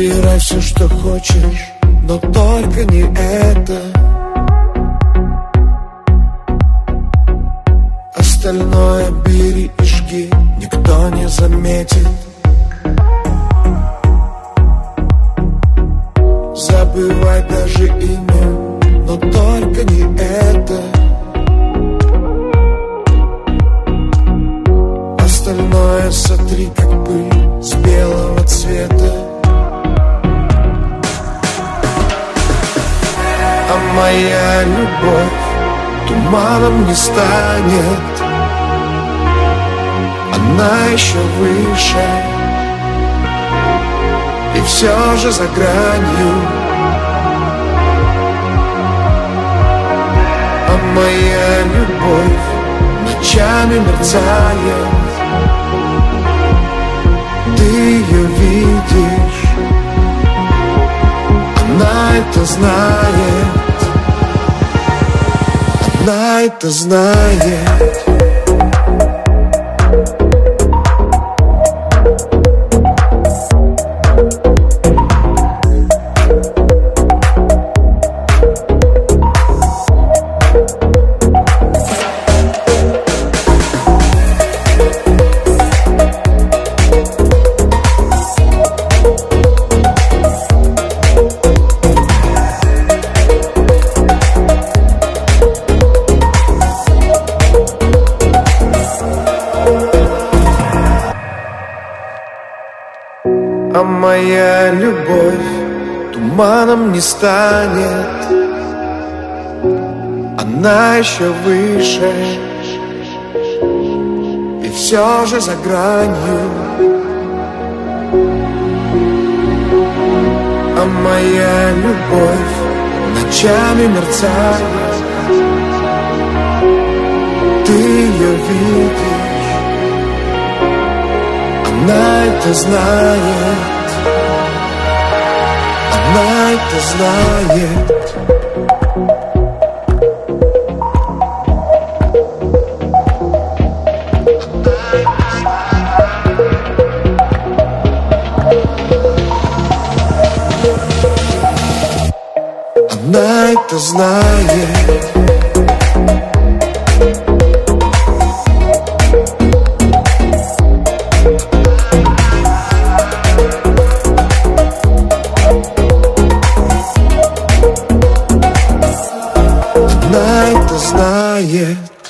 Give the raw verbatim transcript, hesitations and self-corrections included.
Забирай все, что хочешь, но только не это. Остальное бери и жги, никто не заметит. Забывай даже имя, но только не это. Остальное сотри, как пыль с белого цвета. А моя любовь туманом не станет. Она еще выше, и все же за гранью. А моя любовь ночами мерцает. Ты ее видишь, она это знает. Она это знает. А моя любовь туманом не станет. Она еще выше, и все же за гранью. А моя любовь ночами мерцает. Ты ее видишь, она это знает. Она это знает. Она это знает. Она это знает.